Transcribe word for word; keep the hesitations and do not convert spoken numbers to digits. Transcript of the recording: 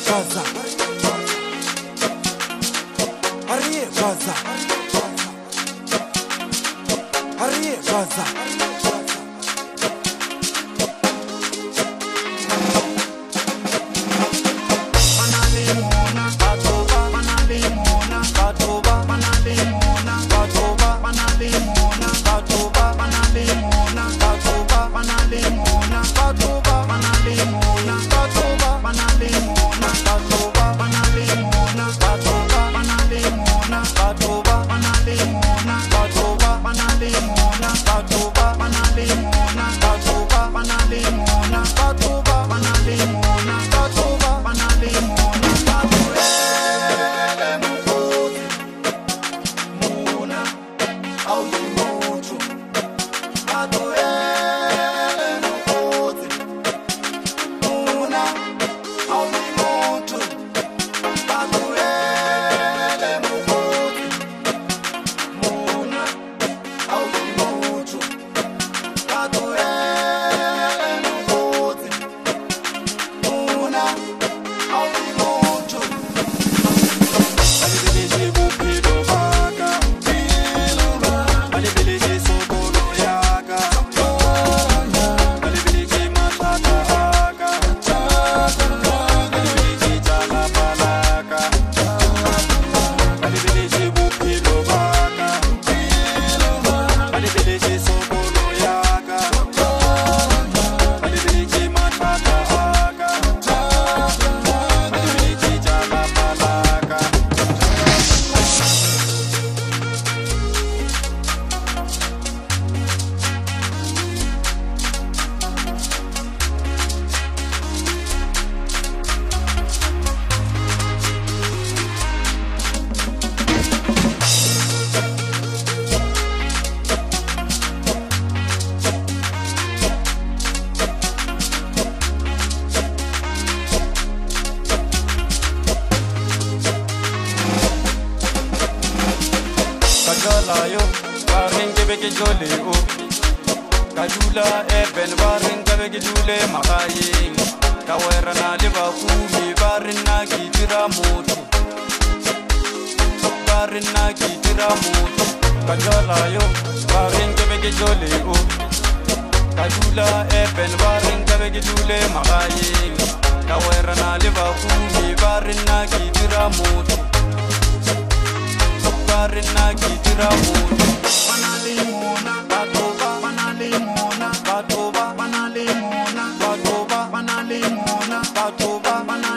Gaza, Ariye Gaza, Ariye Gaza. Kajalayo, baring kebeke jole o. Kajula eben baring kebeke jule makayin. Kawera na liba kumi baring na kitira moto. Baring na kitira moto. Kajalayo, baring kebeke jole o. Kajula eben baring kebeke jule makayin. Kawera na liba kumi baring na kitira moto. Barina kitira moto. Banalimuna, batoba, banalimuna, batoba, banalimuna, batoba, banalimuna, batoba, banalimuna.